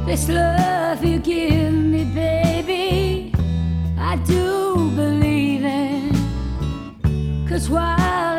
This love you give me, baby, I do believe in. 'Cause while